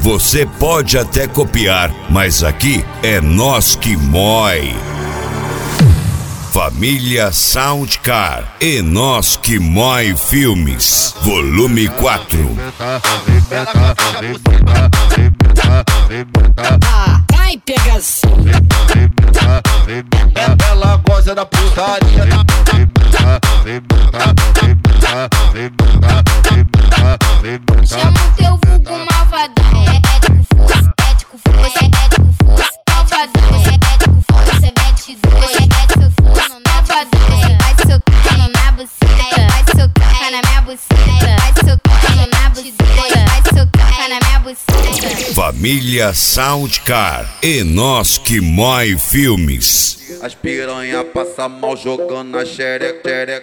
Você pode até copiar, mas aqui é nós que mói. Família Soundcar e Nós que Mói Filmes, volume 4. Vai pegação. Ela gosta da putaria. Chama o teu vulgo malvadão. É com força, é com força, é com força. Malvadão, é com força, mete dois. É socando na malvadão. Vai socando na buceta, vai socando na minha buceta. Vai socando na buceta, vai socando na minha buceta. Família Soundcar e Nós que Mói Filmes. As piranha passa mal jogando a xereca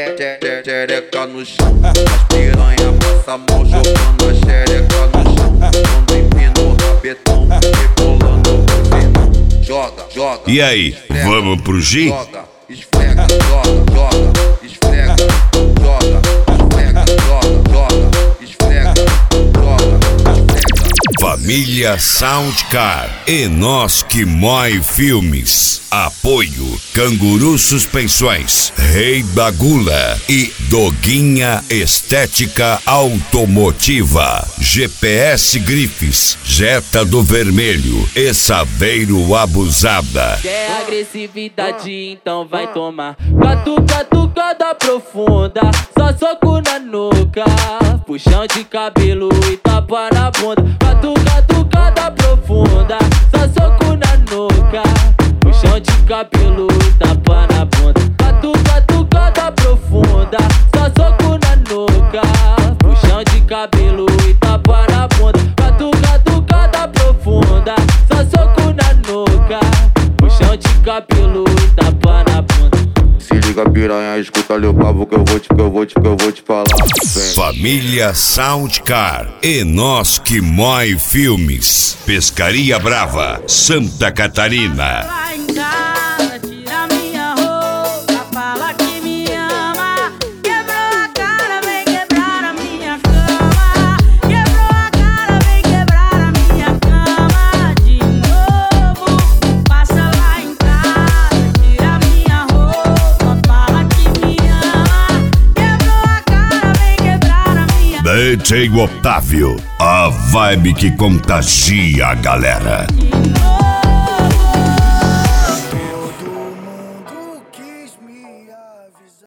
no chão. As piranha passa mal jogando a xereca no chão. Quando empina o rabetão, rebolando o firmão. Joga, joga. E aí, esfrega, vamos pro G? Joga, esfrega, joga, joga, esfrega, joga, esfrega, joga, joga, esfrega, joga, esfrega. Família Soundcar e Nós que Mói Filmes. Apoio Canguru Suspensões, Rei da Gula e Doguinha Estética Automotiva, GPS Grifes, Jetta do Vermelho e Saveiro Abusada. Quer agressividade, então vai tomar catucada profunda, só soco na nuca, puxão de cabelo e tapa na bunda. Catucada profunda, só soco na nuca, puxão de cabelo e tapa na bunda. Catucada profunda, só soco na nuca, puxão de cabelo e tapa na bunda. Catucada profunda, só soco na nuca, puxão de cabelo e tapa na bunda. Se liga piranha, escuta ali o papo que eu vou te falar. Vem. Família Soundcar e Nós que Mói Filmes. Pescaria Brava, Santa Catarina. Lá em casa, tira minha roupa, fala que me ama. Quebrou a cara, vem quebrar a minha cama. Quebrou a cara, vem quebrar a minha cama de novo. Passa lá em casa, tira minha roupa, fala que me ama. Quebrou a cara, vem quebrar a minha DJ Otávio, a vibe que contagia a galera. de novo.